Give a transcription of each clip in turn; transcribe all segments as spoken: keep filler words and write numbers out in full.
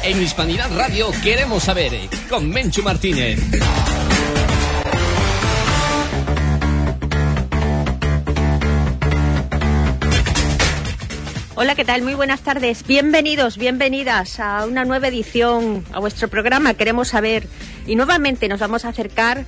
En Hispanidad Radio queremos saber, con Menchu Martínez. Hola, ¿qué tal? Muy buenas tardes. Bienvenidos, bienvenidas a una nueva edición, a vuestro programa Queremos Saber. Y nuevamente nos vamos a acercar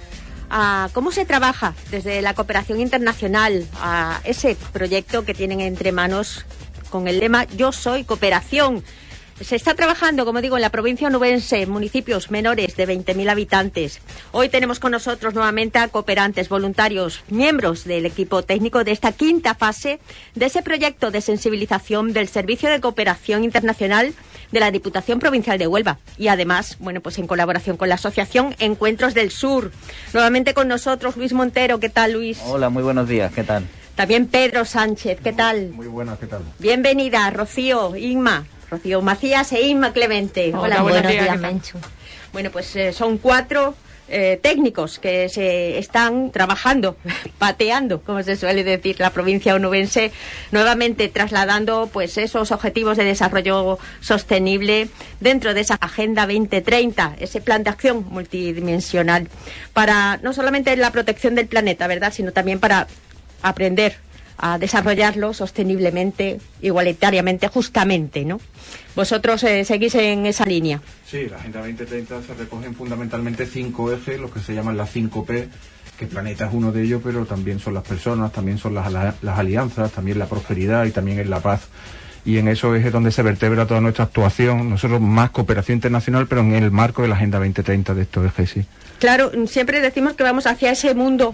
a cómo se trabaja desde la cooperación internacional, a ese proyecto que tienen entre manos con el lema Yo soy cooperación. Se está trabajando, como digo, en la provincia onubense, municipios menores de veinte mil habitantes. Hoy tenemos con nosotros nuevamente a cooperantes, voluntarios, miembros del equipo técnico de esta quinta fase de ese proyecto de sensibilización del Servicio de Cooperación Internacional de la Diputación Provincial de Huelva. Y además, bueno, pues en colaboración con la Asociación Encuentros del Sur. Nuevamente con nosotros Luis Montero. ¿Qué tal, Luis? Hola, muy buenos días. ¿Qué tal? También Pedro Sánchez. ¿Qué tal? Muy buenas, ¿qué tal? Bienvenida, Rocío, Inma. Rocío Macías e Inma Clemente. Hola, Hola, buenos, buenos días, días, Menchu. Bueno, pues eh, son cuatro eh, técnicos que se están trabajando, pateando, como se suele decir, la provincia onubense, nuevamente trasladando pues esos objetivos de desarrollo sostenible dentro de esa Agenda veinte treinta, ese plan de acción multidimensional, para no solamente la protección del planeta, ¿verdad?, sino también para aprender a desarrollarlo sosteniblemente, igualitariamente, justamente, ¿no? Vosotros eh, seguís en esa línea. Sí, la Agenda veinte treinta se recogen fundamentalmente cinco ejes, los que se llaman las cinco P, que el planeta es uno de ellos, pero también son las personas, también son las, las alianzas, también la prosperidad y también es la paz. Y en esos ejes es donde se vertebra toda nuestra actuación, nosotros más cooperación internacional, pero en el marco de la Agenda veinte treinta de estos ejes, sí. Claro, siempre decimos que vamos hacia ese mundo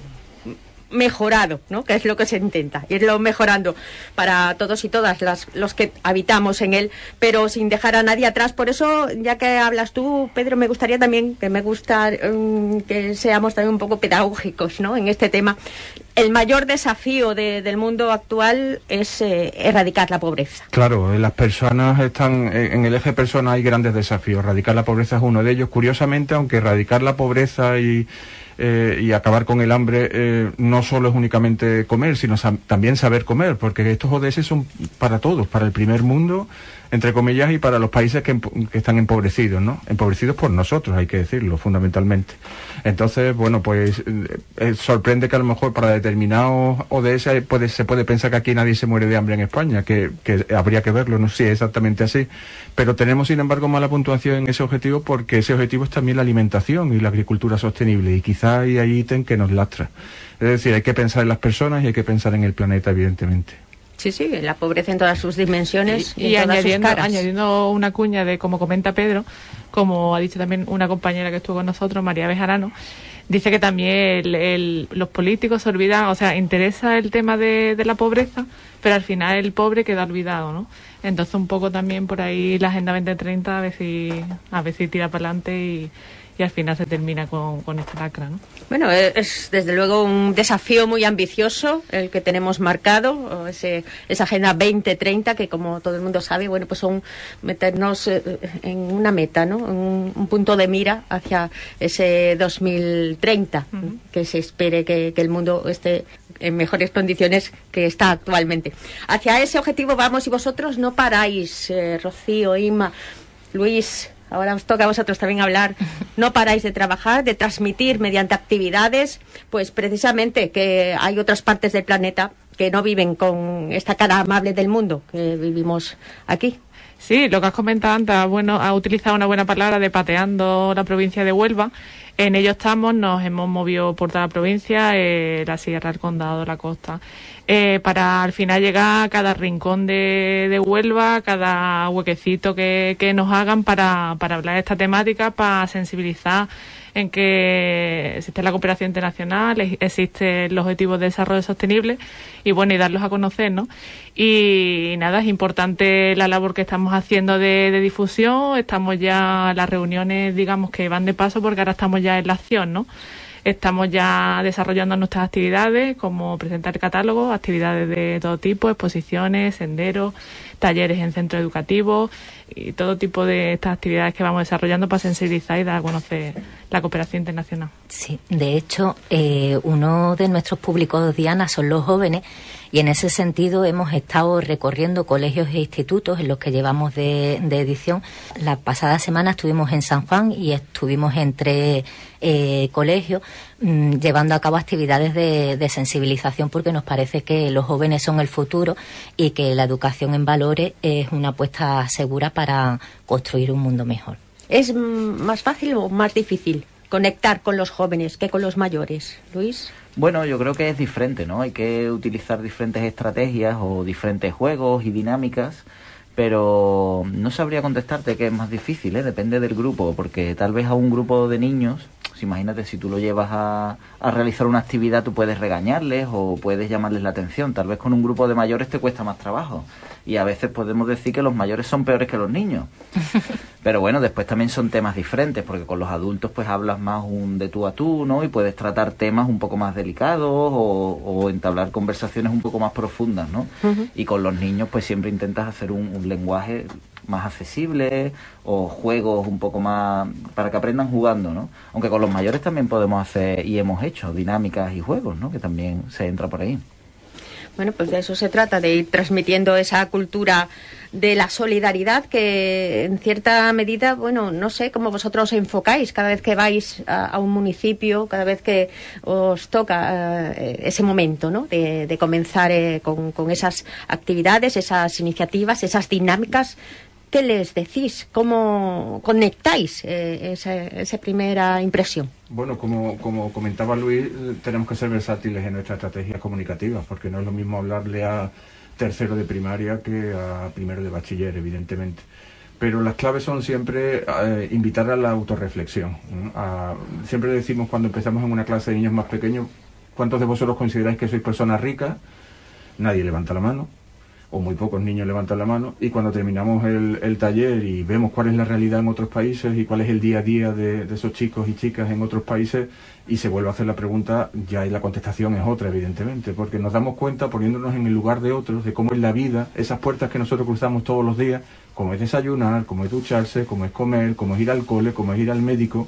mejorado, ¿no?, que es lo que se intenta, irlo mejorando para todos y todas las, los que habitamos en él, pero sin dejar a nadie atrás. Por eso, ya que hablas tú, Pedro, me gustaría también, que me gusta um, que seamos también un poco pedagógicos, ¿no?, en este tema. El mayor desafío de, del mundo actual es eh, erradicar la pobreza. Claro, las personas están, en el eje persona hay grandes desafíos, erradicar la pobreza es uno de ellos. Curiosamente, aunque erradicar la pobreza y Eh, y acabar con el hambre eh, no solo es únicamente comer, sino sa- también saber comer, porque estos O D S son para todos, para el primer mundo, entre comillas, y para los países que, empo- que están empobrecidos, ¿no? Empobrecidos por nosotros, hay que decirlo, fundamentalmente. Entonces, bueno, pues eh, eh, sorprende que a lo mejor para determinados O D S puede, se puede pensar que aquí nadie se muere de hambre en España, que, que habría que verlo, no sé si es exactamente así, pero tenemos sin embargo mala puntuación en ese objetivo, porque ese objetivo es también la alimentación y la agricultura sostenible, y quizá ahí hay ítem que nos lastra. Es decir, hay que pensar en las personas y hay que pensar en el planeta, evidentemente. Sí, sí, la pobreza en todas sus dimensiones y, y, y en todas añadiendo, sus caras. añadiendo una cuña de, como comenta Pedro, como ha dicho también una compañera que estuvo con nosotros, María Bejarano, dice que también el, el, los políticos se olvidan, o sea, interesa el tema de, de la pobreza, pero al final el pobre queda olvidado, ¿no? Entonces un poco también por ahí la Agenda veinte treinta a ver si, a ver si tira para adelante y, y al final se termina con, con esta lacra, ¿no? Bueno, es desde luego un desafío muy ambicioso el que tenemos marcado, ese, esa Agenda veinte treinta, que como todo el mundo sabe, bueno, pues son meternos en una meta, ¿no?, en un, un punto de mira hacia ese dos mil treinta, uh-huh. que se espere que, que el mundo esté en mejores condiciones que está actualmente. Hacia ese objetivo vamos, y vosotros no paráis, eh, Rocío, Inma, Luis. Ahora os toca a vosotros también hablar. No paráis de trabajar, de transmitir mediante actividades, pues precisamente que hay otras partes del planeta que no viven con esta cara amable del mundo que vivimos aquí. Sí, lo que has comentado antes, bueno, ha utilizado una buena palabra de pateando la provincia de Huelva. En ello estamos, nos hemos movido por toda la provincia, eh, la sierra, el condado, la costa, eh, para al final llegar a cada rincón de, de Huelva, cada huequecito que, que nos hagan para, para hablar de esta temática, para sensibilizar en que existe la cooperación internacional, existe el objetivo de desarrollo sostenible y bueno, y darlos a conocer, ¿no? Y nada, es importante la labor que estamos haciendo de, de difusión. Estamos ya, las reuniones, digamos que van de paso, porque ahora estamos ya en la acción, ¿no? Estamos ya desarrollando nuestras actividades, como presentar catálogo, actividades de todo tipo, exposiciones, senderos, talleres en centros educativos y todo tipo de estas actividades que vamos desarrollando para sensibilizar y dar a conocer la cooperación internacional. Sí, de hecho, eh, uno de nuestros públicos, Diana, son los jóvenes, y en ese sentido hemos estado recorriendo colegios e institutos en los que llevamos de, de edición. La pasada semana estuvimos en San Juan y estuvimos en tres eh, colegios mmm, llevando a cabo actividades de, de sensibilización, porque nos parece que los jóvenes son el futuro y que la educación en valores es una apuesta segura para construir un mundo mejor. ¿Es más fácil o más difícil conectar con los jóvenes que con los mayores, Luis? Bueno, yo creo que es diferente, ¿no? Hay que utilizar diferentes estrategias o diferentes juegos y dinámicas, pero no sabría contestarte que es más difícil, ¿eh? Depende del grupo, porque tal vez a un grupo de niños, pues imagínate, si tú lo llevas a, a realizar una actividad, tú puedes regañarles o puedes llamarles la atención. Tal vez con un grupo de mayores te cuesta más trabajo. Y a veces podemos decir que los mayores son peores que los niños. Pero bueno, después también son temas diferentes, porque con los adultos pues hablas más un de tú a tú, ¿no? Y puedes tratar temas un poco más delicados o, o entablar conversaciones un poco más profundas, ¿no? Uh-huh. Y con los niños pues siempre intentas hacer un, un lenguaje más accesible o juegos un poco más para que aprendan jugando, ¿no? Aunque con los mayores también podemos hacer y hemos hecho dinámicas y juegos, ¿no? Que también se entra por ahí. Bueno, pues de eso se trata, de ir transmitiendo esa cultura de la solidaridad que en cierta medida, bueno, no sé cómo vosotros enfocáis cada vez que vais a, a un municipio, cada vez que os toca eh, ese momento, ¿no? De, de comenzar eh, con, con esas actividades, esas iniciativas, esas dinámicas. ¿Qué les decís? ¿Cómo conectáis eh, esa, esa primera impresión? Bueno, como, como comentaba Luis, tenemos que ser versátiles en nuestras estrategias comunicativas, porque no es lo mismo hablarle a tercero de primaria que a primero de bachiller, evidentemente. Pero las claves son siempre eh, invitar a la autorreflexión. ¿no? A, siempre decimos cuando empezamos en una clase de niños más pequeños, ¿cuántos de vosotros consideráis que sois personas ricas? Nadie levanta la mano, o muy pocos niños levantan la mano, y cuando terminamos el, el taller y vemos cuál es la realidad en otros países y cuál es el día a día de, de esos chicos y chicas en otros países, y se vuelve a hacer la pregunta, ya y la contestación es otra, evidentemente, porque nos damos cuenta, poniéndonos en el lugar de otros, de cómo es la vida, esas puertas que nosotros cruzamos todos los días, cómo es desayunar, cómo es ducharse, cómo es comer, cómo es ir al cole, cómo es ir al médico,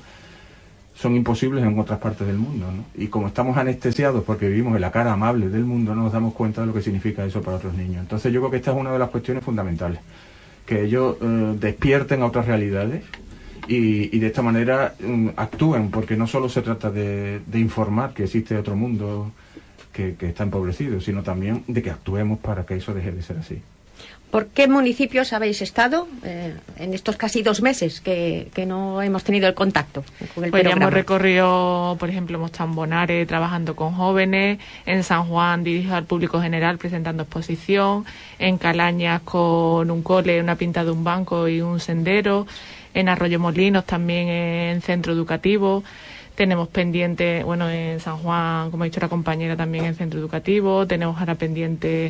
son imposibles en otras partes del mundo, ¿no? Y como estamos anestesiados porque vivimos en la cara amable del mundo, no nos damos cuenta de lo que significa eso para otros niños. Entonces yo creo que esta es una de las cuestiones fundamentales, que ellos eh, despierten a otras realidades y, y de esta manera um, actúen, porque no solo se trata de, de informar que existe otro mundo que, que está empobrecido, sino también de que actuemos para que eso deje de ser así. ¿Por qué municipios habéis estado eh, en estos casi dos meses que, que no hemos tenido el contacto con el pues programa? Ya hemos recorrido, por ejemplo, hemos estado en Bonares trabajando con jóvenes, en San Juan dirigido al público general presentando exposición, en Calañas con un cole, una pinta de un banco y un sendero, en Arroyomolinos también en centro educativo. Tenemos pendiente, bueno, en San Juan, como ha dicho la compañera, también en centro educativo. Tenemos ahora pendiente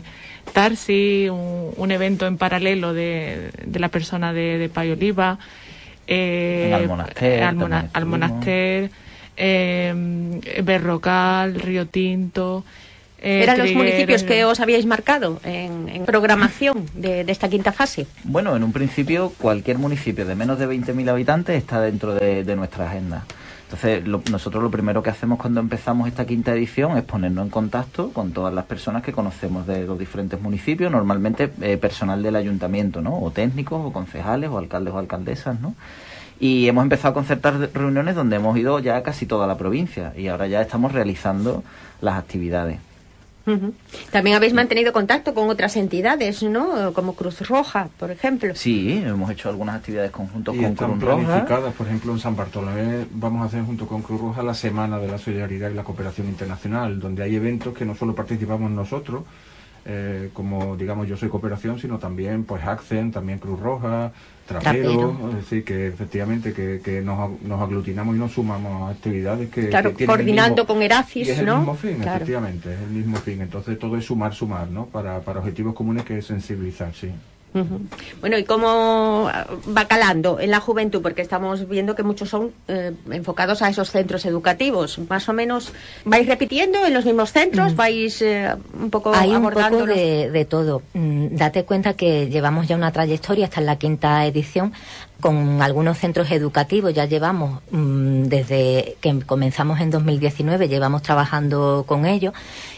Tarsi, un, un evento en paralelo de, de la persona de, de Pai Oliva. Eh, al Monaster. Al, mona, al Monaster, eh, Berrocal, Río Tinto. Eh, ¿Eran Trigueros, los municipios que os habíais marcado en, en programación de, de esta quinta fase? Bueno, en un principio cualquier municipio de menos de veinte mil habitantes está dentro de, de nuestra agenda. Entonces, lo, nosotros lo primero que hacemos cuando empezamos esta quinta edición es ponernos en contacto con todas las personas que conocemos de los diferentes municipios, normalmente eh, personal del ayuntamiento, ¿no? O técnicos, o concejales, o alcaldes o alcaldesas, ¿no? Y hemos empezado a concertar reuniones donde hemos ido ya a casi toda la provincia y ahora ya estamos realizando las actividades. Uh-huh. También habéis mantenido contacto con otras entidades, ¿no? Como Cruz Roja, por ejemplo. Sí, hemos hecho algunas actividades conjuntas y con están Cruz Roja. planificadas, por ejemplo, en San Bartolomé vamos a hacer junto con Cruz Roja la Semana de la Solidaridad y la Cooperación Internacional, donde hay eventos que no solo participamos nosotros, eh, como digamos Yo Soy Cooperación, sino también pues Accent, también Cruz Roja, Trapero, Trapero. Es decir, que efectivamente que, que nos, nos aglutinamos y nos sumamos a actividades que, claro, que tienen coordinando el mismo, con Eracis, y es ¿no? el mismo fin, claro. Efectivamente, es el mismo fin. Entonces todo es sumar, sumar, ¿no? Para, para objetivos comunes que es sensibilizar, sí. Uh-huh. Bueno, ¿y cómo va calando en la juventud? Porque estamos viendo que muchos son eh, enfocados a esos centros educativos. Más o menos, ¿vais repitiendo en los mismos centros? Uh-huh. ¿Vais eh, un poco Hay abordando? un poco de, de todo. Mm, date cuenta que llevamos ya una trayectoria, esta es la quinta edición, con algunos centros educativos. Ya llevamos, mmm, desde que comenzamos en dos mil diecinueve, llevamos trabajando con ellos.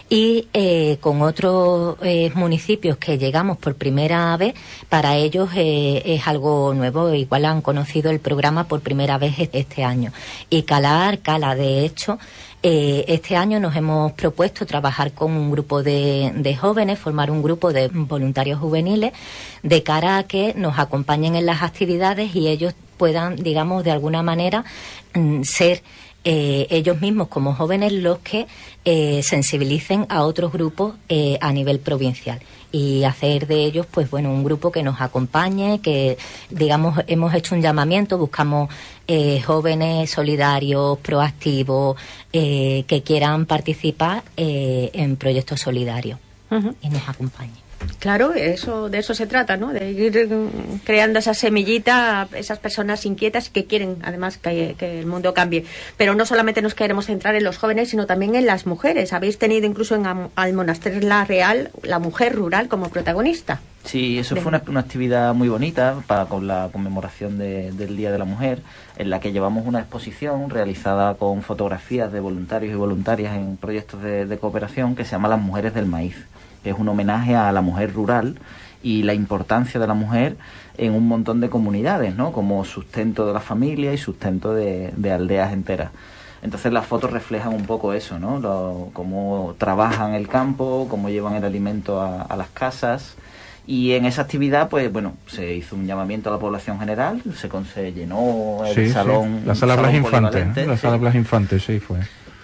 Y eh, con otros eh, municipios que llegamos por primera vez, para ellos eh, es algo nuevo, igual han conocido el programa por primera vez este año. Y calar, cala, de hecho, eh, este año nos hemos propuesto trabajar con un grupo de, de jóvenes, formar un grupo de voluntarios juveniles, de cara a que nos acompañen en las actividades y ellos puedan, digamos, de alguna manera mm, ser Eh, ellos mismos como jóvenes los que eh, sensibilicen a otros grupos eh, a nivel provincial y hacer de ellos, pues bueno, un grupo que nos acompañe, que digamos hemos hecho un llamamiento, buscamos eh, jóvenes solidarios, proactivos, eh, que quieran participar eh, en proyectos solidarios. Uh-huh. Y nos acompañen. Claro, eso, de eso se trata, ¿no? De ir creando esa semillita, esas personas inquietas que quieren, además, que, que el mundo cambie. Pero no solamente nos queremos centrar en los jóvenes, sino también en las mujeres. Habéis tenido incluso en al Monasterio La Real la mujer rural como protagonista. Sí, eso de... fue una, una actividad muy bonita para, con la conmemoración de, del Día de la Mujer, en la que llevamos una exposición realizada con fotografías de voluntarios y voluntarias en proyectos de, de cooperación que se llama Las Mujeres del Maíz, que es un homenaje a la mujer rural y la importancia de la mujer en un montón de comunidades, ¿no? Como sustento de la familia y sustento de, de aldeas enteras. Entonces las fotos reflejan un poco eso, ¿no? Lo, cómo trabajan el campo, cómo llevan el alimento a, a las casas. Y en esa actividad, pues bueno, se hizo un llamamiento a la población general, se, se llenó el sí, salón. Sí. La sala Blas Infante, ¿eh? La sala sí. Blas Infante, sí, fue.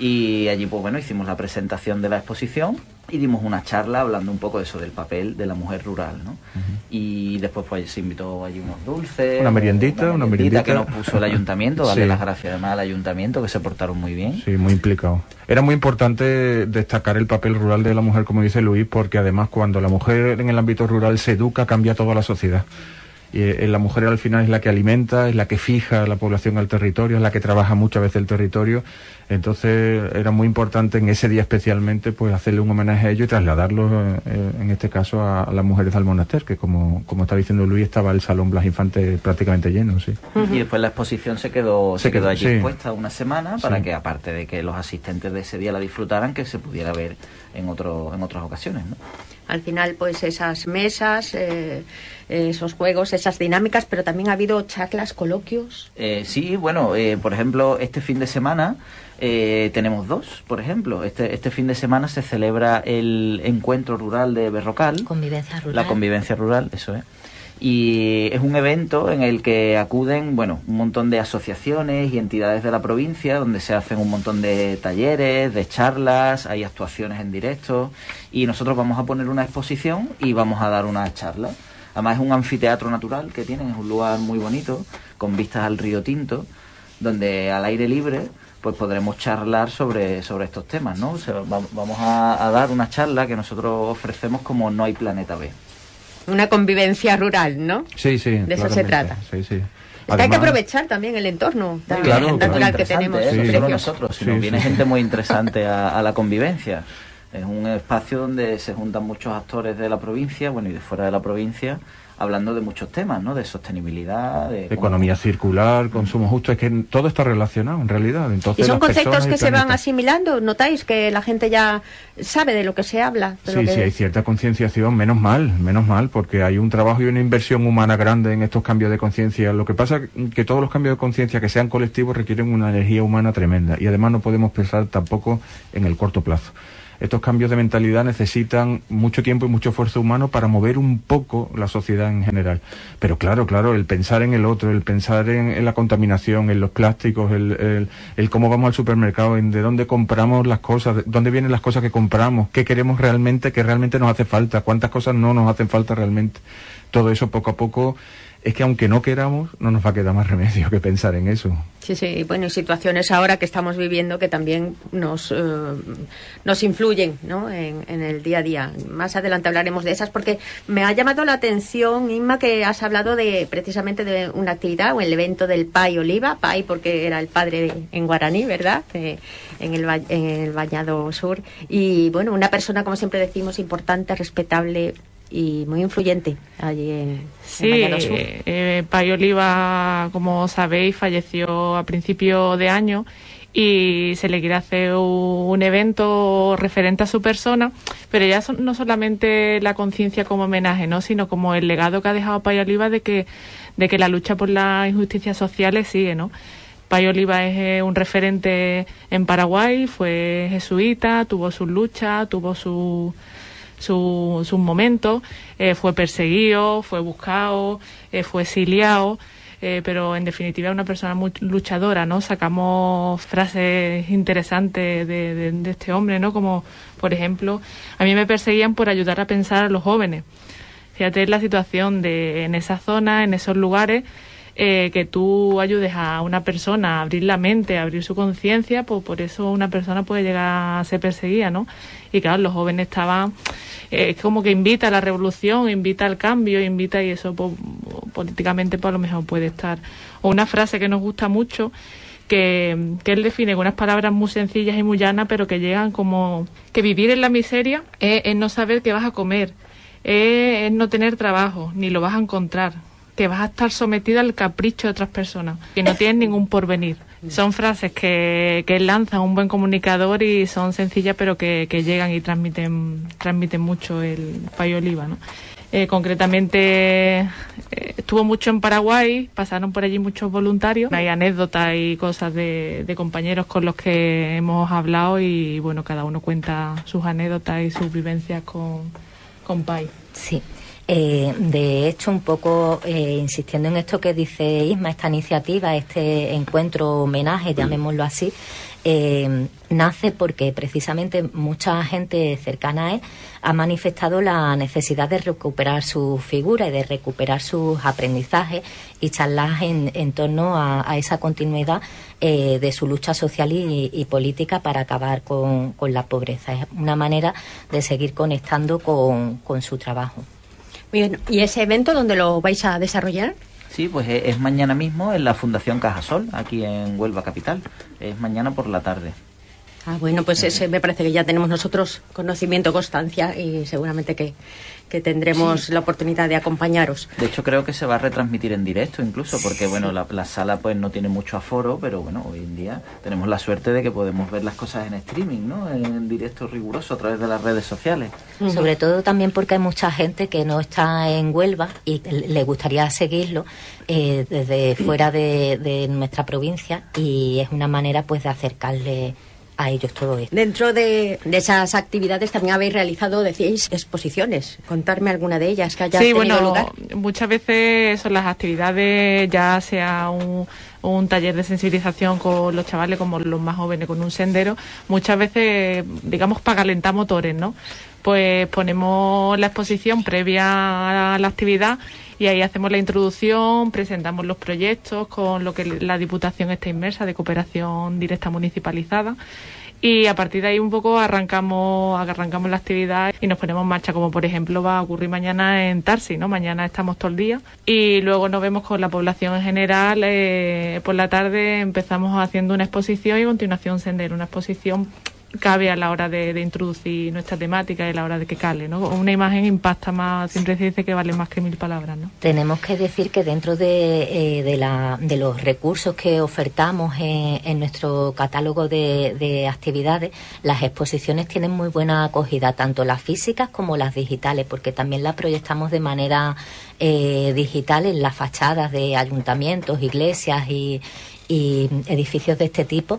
Y allí, pues bueno, hicimos la presentación de la exposición y dimos una charla hablando un poco de eso, del papel de la mujer rural, ¿no? Uh-huh. Y después pues se invitó allí unos dulces. Una meriendita, una meriendita. Que nos puso el ayuntamiento, darle sí. las gracias además al ayuntamiento, que se portaron muy bien. Sí, muy implicado. Era muy importante destacar el papel rural de la mujer, como dice Luis, porque además cuando la mujer en el ámbito rural se educa, cambia toda la sociedad. Y eh, la mujer al final es la que alimenta, es la que fija la población al territorio, es la que trabaja muchas veces el territorio. Entonces era muy importante en ese día especialmente pues hacerle un homenaje a ello y trasladarlo eh, en este caso a, a las mujeres del Monasterio, que como, como está diciendo Luis, estaba el Salón Blas Infante prácticamente lleno, sí. Uh-huh. Y después la exposición se quedó se, se quedó allí sí. expuesta una semana para sí. que aparte de que los asistentes de ese día la disfrutaran, que se pudiera ver en otro, en otras ocasiones, ¿no? Al final, pues esas mesas, eh, esos juegos, esas dinámicas, pero también ha habido charlas, coloquios. Eh, sí, bueno, eh, por ejemplo, este fin de semana eh, tenemos dos, por ejemplo. Este, este fin de semana se celebra el encuentro rural de Berrocal. Convivencia rural. La convivencia rural, eso es. Y es un evento en el que acuden, bueno, un montón de asociaciones y entidades de la provincia, donde se hacen un montón de talleres, de charlas, hay actuaciones en directo, y nosotros vamos a poner una exposición y vamos a dar una charla. Además es un anfiteatro natural que tienen, es un lugar muy bonito, con vistas al río Tinto, donde al aire libre pues podremos charlar sobre, sobre estos temas, ¿no? O sea, va, vamos a, a dar una charla que nosotros ofrecemos como No hay planeta B. Una convivencia rural, ¿no? Sí, sí. De eso se trata. Sí, sí. Es Además, que hay que aprovechar también el entorno muy claro, bien, natural que tenemos. ¿eh? Sí. No solo nosotros, sino sí, viene sí. gente muy interesante a, a la convivencia. Es un espacio donde se juntan muchos actores de la provincia, bueno, y de fuera de la provincia, hablando de muchos temas, ¿no? De sostenibilidad, de economía cómo... circular, consumo justo, es que todo está relacionado en realidad. Entonces, y son conceptos que se planeta... van asimilando, ¿notáis que la gente ya sabe de lo que se habla? De sí, lo que... sí, hay cierta concienciación, menos mal, menos mal, porque hay un trabajo y una inversión humana grande en estos cambios de conciencia. Lo que pasa es que todos los cambios de conciencia que sean colectivos requieren una energía humana tremenda y además no podemos pensar tampoco en el corto plazo. Estos cambios de mentalidad necesitan mucho tiempo y mucho esfuerzo humano para mover un poco la sociedad en general. Pero claro, claro, el pensar en el otro, el pensar en, en la contaminación, en los plásticos, el, el, el cómo vamos al supermercado, en de dónde compramos las cosas, de dónde vienen las cosas que compramos, qué queremos realmente, qué realmente nos hace falta, cuántas cosas no nos hacen falta realmente. Todo eso poco a poco es que aunque no queramos, no nos va a quedar más remedio que pensar en eso. Sí, sí, bueno, y situaciones ahora que estamos viviendo que también nos, eh, nos influyen, ¿no?, en, en el día a día. Más adelante hablaremos de esas, porque me ha llamado la atención, Inma, que has hablado de precisamente de una actividad o el evento del Pai Oliva, Pai porque era el padre de, en guaraní, ¿verdad?, de, en, el, en el Bañado Sur. Y bueno, una persona, como siempre decimos, importante, respetable y muy influyente allí en, sí, en Bañado Sur. Eh, Pai Oliva, como sabéis, falleció a principio de año y se le quiere hacer un evento referente a su persona, pero ya son, no solamente la conciencia como homenaje, ¿no?, sino como el legado que ha dejado Pai Oliva de que, de que la lucha por las injusticias sociales sigue, ¿no? Pai Oliva es eh, un referente en Paraguay, fue jesuita, tuvo sus luchas, tuvo su sus su momentos, eh, fue perseguido, fue buscado, eh, fue exiliado, eh, pero en definitiva es una persona muy luchadora, ¿no? Sacamos frases interesantes de, de, de este hombre, ¿no? Como, por ejemplo, a mí me perseguían por ayudar a pensar a los jóvenes. Fíjate la situación de en esa zona, en esos lugares, eh, que tú ayudes a una persona a abrir la mente, a abrir su conciencia, pues por eso una persona puede llegar a ser perseguida, ¿no? Y claro, los jóvenes estaban, es eh, como que invita a la revolución, invita al cambio, invita, y eso pues, políticamente pues a lo mejor puede estar. O una frase que nos gusta mucho, que, que él define con unas palabras muy sencillas y muy llanas, pero que llegan como que vivir en la miseria es, es no saber qué vas a comer, es, es no tener trabajo, ni lo vas a encontrar, que vas a estar sometido al capricho de otras personas, que no tienen ningún porvenir. Son frases que, que lanza un buen comunicador y son sencillas, pero que, que llegan y transmiten transmiten mucho el Pai Oliva, ¿no? Eh, concretamente, eh, estuvo mucho en Paraguay, pasaron por allí muchos voluntarios. Hay anécdotas y cosas de, de compañeros con los que hemos hablado y, bueno, cada uno cuenta sus anécdotas y sus vivencias con, con Pai. Sí. Eh, de hecho, un poco eh, insistiendo en esto que dice Isma, esta iniciativa, este encuentro homenaje, llamémoslo así, eh, nace porque precisamente mucha gente cercana a él ha manifestado la necesidad de recuperar su figura y de recuperar sus aprendizajes y charlas en, en torno a, a esa continuidad eh, de su lucha social y, y política para acabar con, con la pobreza. Es una manera de seguir conectando con, con su trabajo. Bien, ¿y ese evento dónde lo vais a desarrollar? Sí, pues es, es mañana mismo en la Fundación Cajasol, aquí en Huelva Capital. Es mañana por la tarde. Ah, bueno, pues ese me parece que ya tenemos nosotros conocimiento, constancia y seguramente que, que tendremos sí. la oportunidad de acompañaros. De hecho, creo que se va a retransmitir en directo incluso, porque sí. bueno, la, la sala pues no tiene mucho aforo, pero bueno, hoy en día tenemos la suerte de que podemos ver las cosas en streaming, ¿no? En directo riguroso a través de las redes sociales. Uh-huh. Sobre todo también porque hay mucha gente que no está en Huelva y le gustaría seguirlo eh, desde fuera de, de nuestra provincia, y es una manera pues de acercarle a ellos todo esto. Dentro de, de esas actividades también habéis realizado, decíais, exposiciones. Contarme alguna de ellas que haya sí, tenido bueno, lugar. Muchas veces son las actividades, ya sea un, un taller de sensibilización con los chavales, como los más jóvenes, con un sendero, muchas veces, digamos, para calentar motores, ¿no? Pues ponemos la exposición previa a la actividad y ahí hacemos la introducción, presentamos los proyectos con lo que la Diputación está inmersa de cooperación directa municipalizada, y a partir de ahí un poco arrancamos arrancamos la actividad y nos ponemos en marcha, como por ejemplo va a ocurrir mañana en Tarsi, ¿no? Mañana estamos todo el día y luego nos vemos con la población en general. Eh, por la tarde empezamos haciendo una exposición y a continuación sendero, una exposición cabe a la hora de, de introducir nuestra temática y a la hora de que cale, ¿no? Una imagen impacta más, siempre se dice que vale más que mil palabras, ¿no? Tenemos que decir que dentro de, eh, de, la, de los recursos que ofertamos en, en nuestro catálogo de, de actividades, las exposiciones tienen muy buena acogida, tanto las físicas como las digitales, porque también las proyectamos de manera eh, digital en las fachadas de ayuntamientos, iglesias y y edificios de este tipo,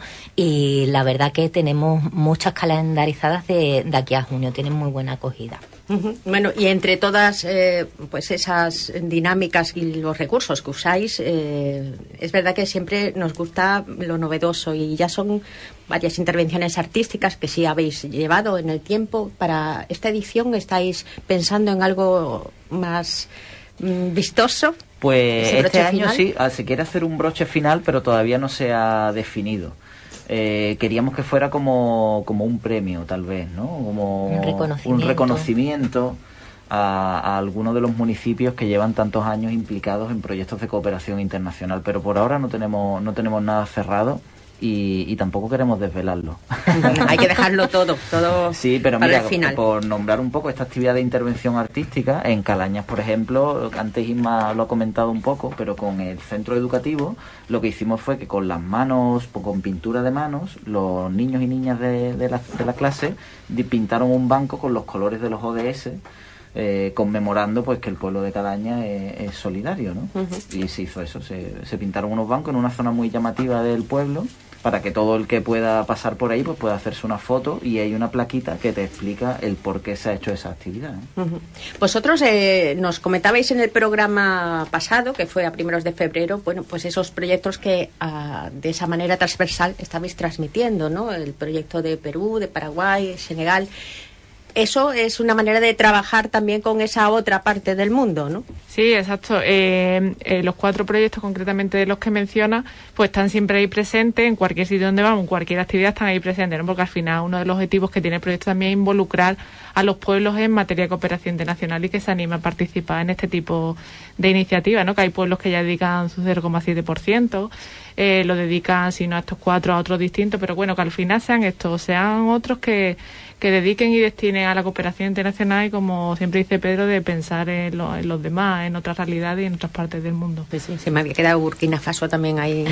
y la verdad que tenemos muchas calendarizadas de, de aquí a junio, tienen muy buena acogida. Uh-huh. Bueno, y entre todas eh, pues esas dinámicas y los recursos que usáis, eh, es verdad que siempre nos gusta lo novedoso, y ya son varias intervenciones artísticas que sí habéis llevado en el tiempo. Para esta edición, ¿estáis pensando en algo más mm, vistoso? Pues este año final? sí, se quiere hacer un broche final, pero todavía no se ha definido. Eh, queríamos que fuera como, como un premio, tal vez, ¿no? Como un reconocimiento, un reconocimiento a, a algunos de los municipios que llevan tantos años implicados en proyectos de cooperación internacional. Pero por ahora no tenemos, no tenemos nada cerrado. Y, y tampoco queremos desvelarlo. Hay que dejarlo todo, todo sí, pero para mira, el final. Por nombrar un poco esta actividad de intervención artística, en Calañas, por ejemplo, antes Isma lo ha comentado un poco, pero con el centro educativo lo que hicimos fue que con las manos, con pintura de manos, los niños y niñas de, de, la, de la clase pintaron un banco con los colores de los O D S, Eh, conmemorando pues que el pueblo de Calaña es, es solidario, ¿no? Uh-huh. Y se hizo eso, se, se pintaron unos bancos en una zona muy llamativa del pueblo para que todo el que pueda pasar por ahí pues pueda hacerse una foto, y hay una plaquita que te explica el por qué se ha hecho esa actividad, ¿eh? Uh-huh. Vosotros eh, nos comentabais en el programa pasado, que fue a primeros de febrero, bueno, pues esos proyectos que uh, de esa manera transversal estabais transmitiendo, ¿no? El proyecto de Perú, de Paraguay, Senegal. Eso es una manera de trabajar también con esa otra parte del mundo, ¿no? Sí, exacto. Eh, eh, los cuatro proyectos concretamente de los que menciona, pues están siempre ahí presentes, en cualquier sitio donde vamos, en cualquier actividad están ahí presentes, ¿no? Porque al final uno de los objetivos que tiene el proyecto también es involucrar a los pueblos en materia de cooperación internacional y que se anime a participar en este tipo de iniciativas, ¿no? Que hay pueblos que ya dedican su cero coma siete por ciento, eh, lo dedican, si no a estos cuatro, a otros distintos, pero bueno, que al final sean estos, sean otros que que dediquen y destinen a la cooperación internacional y, como siempre dice Pedro, de pensar en, lo, en los demás, en otras realidades y en otras partes del mundo. Pues sí, se me había quedado Burkina Faso también ahí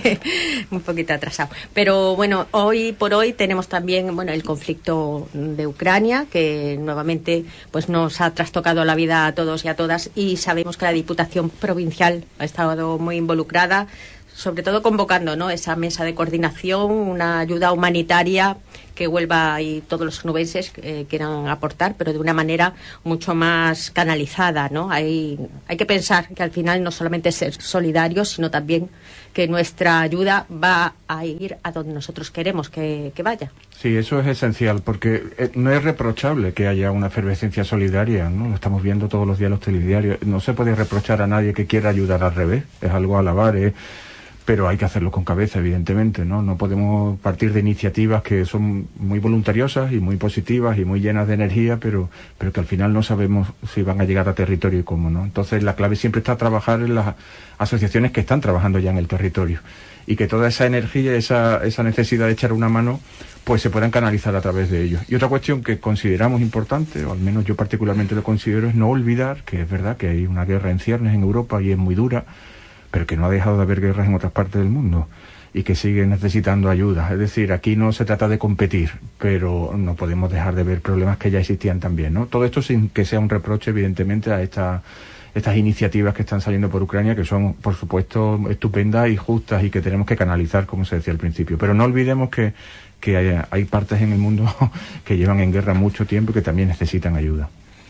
un poquito atrasado. Pero bueno, hoy por hoy tenemos también, bueno, el conflicto de Ucrania, que nuevamente pues nos ha trastocado la vida a todos y a todas, y sabemos que la Diputación Provincial ha estado muy involucrada, sobre todo convocando, ¿no?, esa mesa de coordinación, una ayuda humanitaria que Huelva y todos los onubenses eh, quieran aportar, pero de una manera mucho más canalizada, ¿no? Hay, hay que pensar que al final no solamente es ser solidarios, sino también que nuestra ayuda va a ir a donde nosotros queremos que, que vaya. Sí, eso es esencial, porque no es reprochable que haya una efervescencia solidaria, ¿no? Lo estamos viendo todos los días en los telediarios. No se puede reprochar a nadie que quiera ayudar, al revés, es algo a alabar, ¿eh? Pero hay que hacerlo con cabeza, evidentemente, ¿no? No podemos partir de iniciativas que son muy voluntariosas y muy positivas y muy llenas de energía, pero, pero que al final no sabemos si van a llegar a territorio y cómo, ¿no? Entonces la clave siempre está trabajar en las asociaciones que están trabajando ya en el territorio, y que toda esa energía, esa, esa necesidad de echar una mano, pues se puedan canalizar a través de ellos. Y otra cuestión que consideramos importante, o al menos yo particularmente lo considero, es no olvidar que es verdad que hay una guerra en ciernes en Europa y es muy dura, pero que no ha dejado de haber guerras en otras partes del mundo y que sigue necesitando ayuda. Es decir, aquí no se trata de competir, pero no podemos dejar de ver problemas que ya existían también, ¿no? Todo esto sin que sea un reproche, evidentemente, a esta, estas iniciativas que están saliendo por Ucrania, que son, por supuesto, estupendas y justas y que tenemos que canalizar, como se decía al principio. Pero no olvidemos que, que hay, hay partes en el mundo que llevan en guerra mucho tiempo y que también necesitan ayuda.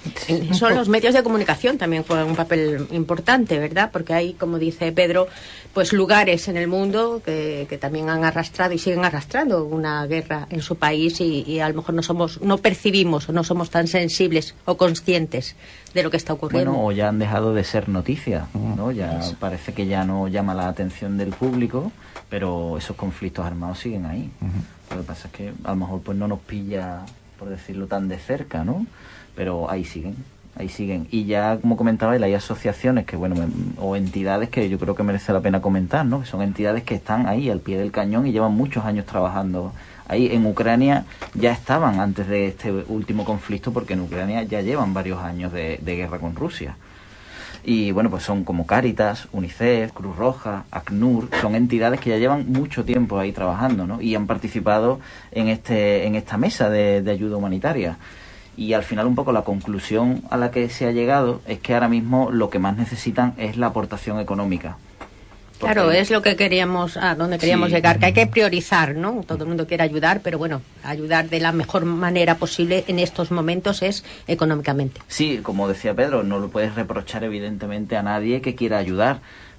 Son los medios de comunicación, también juegan un papel importante, ¿verdad? Porque hay, como dice Pedro, pues lugares en el mundo que, que también han arrastrado y siguen arrastrando una guerra en su país, y, y a lo mejor no somos, no percibimos o no somos tan sensibles o conscientes de lo que está ocurriendo. Bueno, o ya han dejado de ser noticias, ¿no? Ya Eso. Parece que ya no llama la atención del público, pero esos conflictos armados siguen ahí. Uh-huh. Lo que pasa es que a lo mejor pues no nos pilla, por decirlo, tan de cerca, ¿no? Pero ahí siguen, ahí siguen. Y ya, como comentaba, hay asociaciones que, bueno, o entidades que yo creo que merece la pena comentar, ¿no? Que son entidades que están ahí al pie del cañón y llevan muchos años trabajando. Ahí en Ucrania ya estaban antes de este último conflicto, porque en Ucrania ya llevan varios años de, de guerra con Rusia. Y bueno, pues son como Cáritas, UNICEF, Cruz Roja, ACNUR, son entidades que ya llevan mucho tiempo ahí trabajando, ¿no? Y han participado en este en esta mesa de, de ayuda humanitaria. Y al final un poco la conclusión a la que se ha llegado es que ahora mismo lo que más necesitan es la aportación económica. Porque... Claro, es lo que queríamos, a donde queríamos sí. llegar, que hay que priorizar, ¿no? Todo el mundo quiere ayudar, pero bueno, ayudar de la mejor manera posible en estos momentos es económicamente. Sí, como decía Pedro, no lo puedes reprochar evidentemente a nadie que quiera ayudar,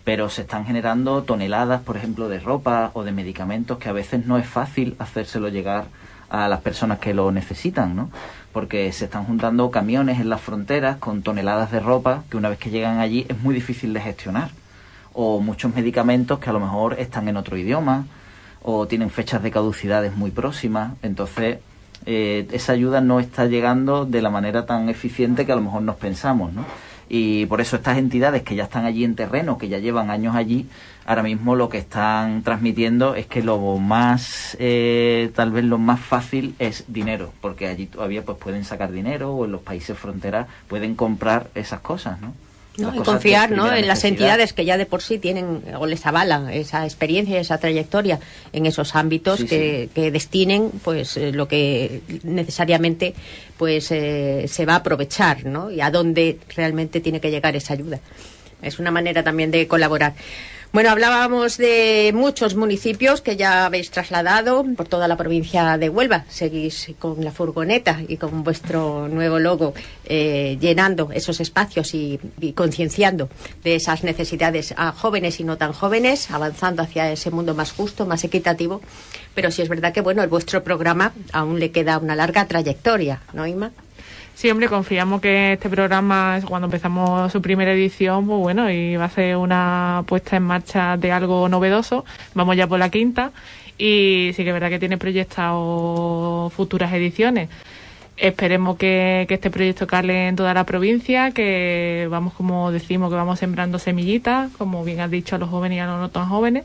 pero se están generando toneladas, por ejemplo, de ropa o de medicamentos que a veces no es fácil hacérselo llegar a las personas que lo necesitan, ¿no? Porque se están juntando camiones en las fronteras con toneladas de ropa que una vez que llegan allí es muy difícil de gestionar, o muchos medicamentos que a lo mejor están en otro idioma o tienen fechas de caducidades muy próximas. Entonces eh, esa ayuda no está llegando de la manera tan eficiente que a lo mejor nos pensamos, ¿no? Y por eso estas entidades que ya están allí en terreno, que ya llevan años allí, ahora mismo lo que están transmitiendo es que lo más, eh, tal vez lo más fácil es dinero, porque allí todavía pues pueden sacar dinero, o en los países fronteras pueden comprar esas cosas, ¿no? ¿No? Y confiar, ¿no?, en las entidades que ya de por sí tienen o les avalan esa experiencia, esa trayectoria en esos ámbitos, sí, que, sí. que destinen pues eh, lo que necesariamente pues eh, se va a aprovechar, ¿no?, y a dónde realmente tiene que llegar esa ayuda. Es una manera también de colaborar. Bueno, hablábamos de muchos municipios que ya habéis trasladado por toda la provincia de Huelva. Seguís con la furgoneta y con vuestro nuevo logo eh, llenando esos espacios y, y concienciando de esas necesidades a jóvenes y no tan jóvenes, avanzando hacia ese mundo más justo, más equitativo. Pero sí es verdad que, bueno, el vuestro programa aún le queda una larga trayectoria, ¿no, Inma? Sí, hombre, confiamos que este programa, cuando empezamos su primera edición, pues bueno, y va a ser una puesta en marcha de algo novedoso. Vamos ya por la quinta y sí que es verdad que tiene proyectado futuras ediciones. Esperemos que, que este proyecto cale en toda la provincia, que vamos, como decimos, que vamos sembrando semillitas, como bien has dicho, a los jóvenes y a los no tan jóvenes,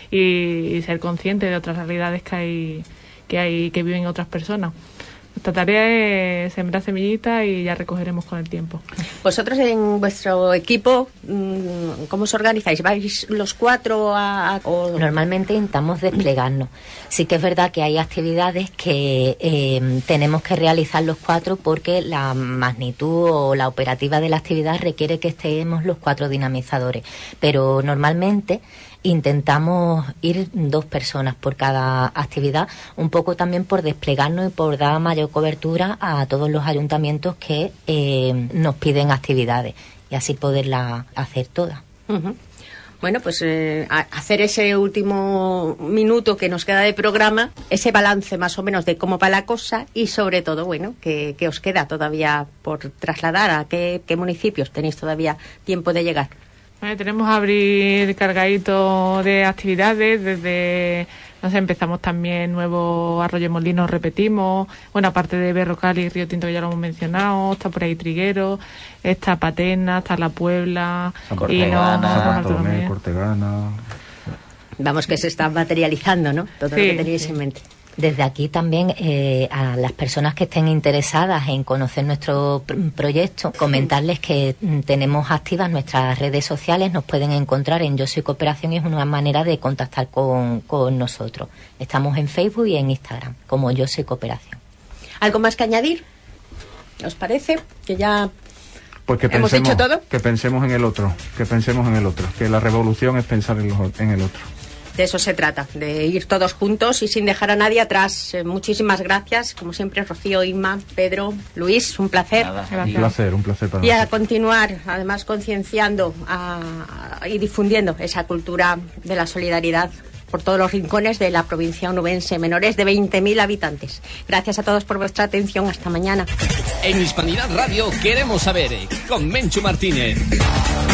y, y ser conscientes de otras realidades que hay, que hay, que viven otras personas. Nuestra tarea es sembrar semillitas y ya recogeremos con el tiempo. Vosotros en vuestro equipo, ¿cómo os organizáis? ¿Vais los cuatro a...? a o... Normalmente intentamos desplegarnos. Sí que es verdad que hay actividades que eh, tenemos que realizar los cuatro porque la magnitud o la operativa de la actividad requiere que estemos los cuatro dinamizadores. Pero normalmente intentamos ir dos personas por cada actividad, un poco también por desplegarnos y por dar mayor cobertura a todos los ayuntamientos que eh, nos piden actividades y así poderlas hacer todas. Uh-huh. Bueno, pues eh, hacer ese último minuto que nos queda de programa, ese balance más o menos de cómo va la cosa y sobre todo, bueno, que, que os queda todavía por trasladar, a qué, qué municipios tenéis todavía tiempo de llegar. Vale, tenemos a abrir cargadito de actividades desde, no sé, empezamos también nuevo Arroyo Molino, repetimos, bueno, aparte de Berrocal y Río Tinto que ya lo hemos mencionado, está por ahí Triguero, está Patena, está La Puebla, Cortegana, Cortegana. Vamos, que se está materializando, ¿no? Todo sí, lo que tenéis sí. en mente. Desde aquí también eh, a las personas que estén interesadas en conocer nuestro pr- proyecto, comentarles que mm, tenemos activas nuestras redes sociales, nos pueden encontrar en Yo Soy Cooperación y es una manera de contactar con, con nosotros. Estamos en Facebook y en Instagram como Yo Soy Cooperación. ¿Algo más que añadir? ¿Os parece? Que ya pues que hemos pensemos, hecho todo. Que pensemos en el otro, que pensemos en el otro, que la revolución es pensar en, los, en el otro. De eso se trata, de ir todos juntos y sin dejar a nadie atrás. Eh, muchísimas gracias, como siempre, Rocío, Inma, Pedro, Luis, un placer. Nada, un placer, un placer para Y nosotros. a continuar, además, concienciando a, a, y difundiendo esa cultura de la solidaridad por todos los rincones de la provincia onubense, menores de veinte mil habitantes. Gracias a todos por vuestra atención. Hasta mañana. En Hispanidad Radio queremos saber, con Menchu Martínez.